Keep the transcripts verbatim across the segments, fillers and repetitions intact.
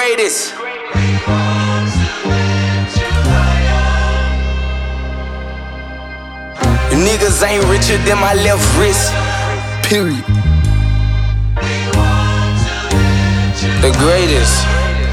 greatest. You niggas ain't richer than my left wrist. Period. The greatest.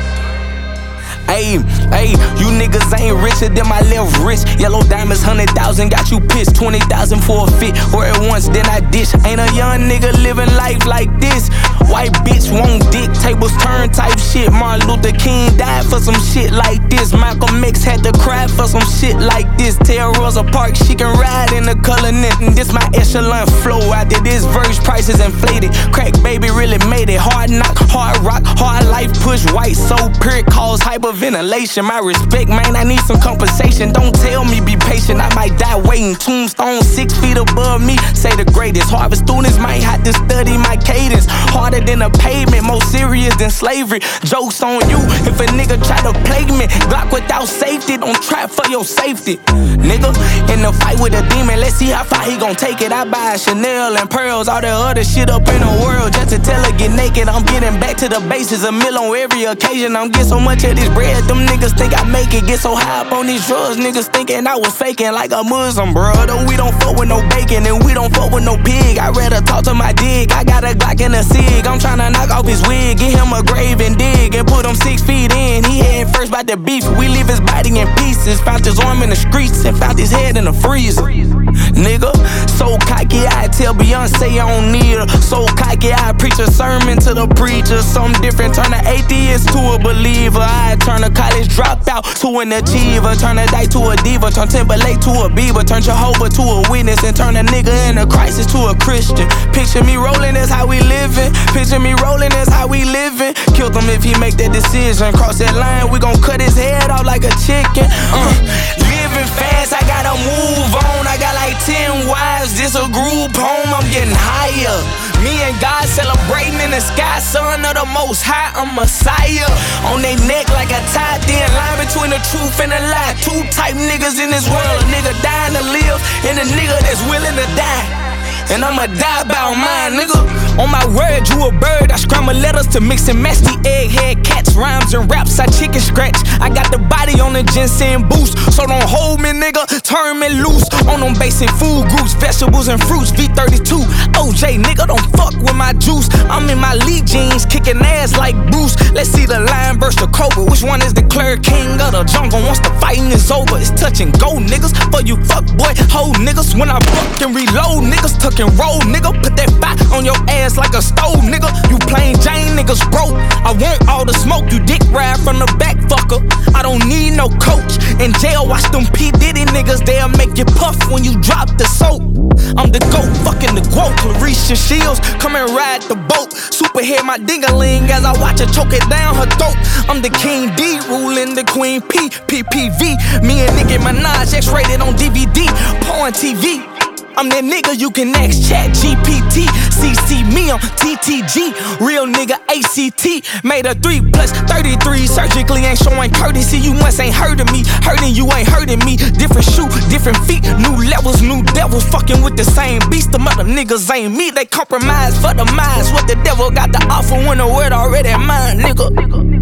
Ayy, ayy, you niggas ain't richer than my left wrist. Yellow diamonds, hundred thousand, got you pissed. Twenty thousand for a fit, or at once, then I dish. Ain't a young nigga living life like this. White bitch won't dick, tables turn type shit. Martin Luther King died for some shit like this. Malcolm X had to cry for some shit like this. Tell Rosa Parks she can ride in the color net. And this my echelon flow. After this verse, prices inflated. Crack baby really made it. Hard knock, hard rock, hard life push white. So period cause hyperventilation. My respect, man, I need some compensation. Don't tell me be patient, I might die waiting. Tombstone six feet above me, say the greatest. Harvard students might have to study my cadence. Harder than a pavement, more serious than slavery. Jokes on you if a nigga try to plague me. Glock without safety, don't try for your safety. Nigga, in the fight with a demon, let's see how far he gon' take it. I buy Chanel and pearls, all that other shit up in the world just to tell her get naked. I'm getting back to the bases, a meal on every occasion. I'm getting so much of this bread, them niggas think I make it. Get so high up on these drugs, niggas thinking I was faking like a Muslim, brother. We don't fuck with no bacon and we don't fuck with no pig. I rather talk to my dig, I got a Glock and a Sig. I'm tryna knock off his wig, get him a grave and dig, and put him six feet in. He heading first by the beef, we leave his body in pieces. Found his arm in the streets and found his head in the freezer. Nigga, so cocky I tell Beyonce I don't need her. So cocky I preach a sermon to the preacher. Something different, turn an atheist to a believer. I turn a college dropout to an achiever. Turn a dyke to a diva, turn Timberlake to a Bieber. Turn Jehovah to a witness and turn a nigga in a crisis to a Christian. Picture me rolling, that's how we living. Picture me rolling, that's how we living. Killed him if he make that decision. Cross that line, we gon' cut his head off like a chicken. uh, Living fast, I gotta move on. I got like ten wives, this a group home. I'm getting higher. Me and God celebrating in the sky, son of the most high, I'm Messiah. On they neck like a tie, thin line between the truth and the lie. Two type niggas in this world, a nigga dying to live and a nigga that's willing to die. And I'ma die about mine, nigga. On my word, you a bird. I scramble letters to mix and match the egghead cats. Rhymes and raps, I chicken scratch. I got the body on the ginseng boost. So don't hold me, nigga, turn me loose. On them basic food groups, vegetables and fruits. V thirty-two, O J, nigga, don't fuck with my juice. I'm in my lead jeans, kicking ass like Bruce. Let's see the lion burst the cobra. Which one is declared king of the jungle? Once the fighting is over, it's touch and go, niggas. For you fuck boy, hold niggas. When I fuck and reload, niggas tuck and roll, nigga. Put that fire on your ass like a stove, nigga. You plain Jane niggas broke. I want all the smoke, you dick ride from the back, fucker. I don't need no coach. In jail, watch them P. Diddy niggas, they'll make you puff when you drop the soap. I'm the GOAT, fucking the GOAT. Clarisha Shields, come and ride the boat. Superhead my dingaling as I watch her choke it down her throat. I'm the King D, ruling the Queen P. P P V, me and Nicki Minaj, X-rated on D V D, porn T V. I'm that nigga you can ask Chat G P T. C C me on T T G. Real nigga A C T. Made a three plus thirty-three. Surgically ain't showing courtesy. You must ain't heard of me. Hurting you ain't hurting me. Different shoe, different feet. New levels, new devils. Fucking with the same beast. The mother niggas ain't me. They compromise for the minds. What the devil got to offer when the word already mine, nigga.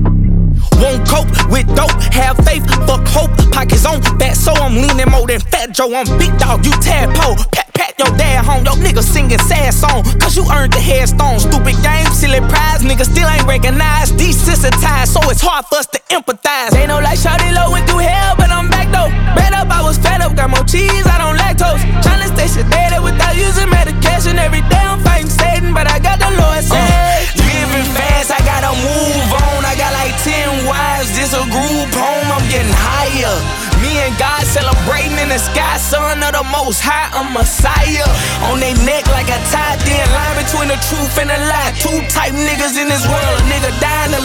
Won't cope with dope, have faith, fuck hope. Pockets on fat, so I'm leaning more than Fat Joe. I'm big dog, you tadpole. Pat, pat your dad home, your nigga singing sad song. Cause you earned the headstone. Stupid game, silly prize, nigga still ain't recognized. Desensitized, so it's hard for us to empathize. Ain't no like Shawty Low went through hell, but I'm back though. Bad up, I was fed up, got more cheese, I don't lactose. Tryna stay sedated without using medication. Every day I'm fighting Satan, but I got the Lord say. Uh, living fast, I gotta move on. I got like ten wives, this a group home, I'm getting higher. Me and God celebrating in the sky, son of the most high, I'm Messiah. On they neck like a tie, thin line between the truth and the lie. Two type niggas in this world, a nigga dying to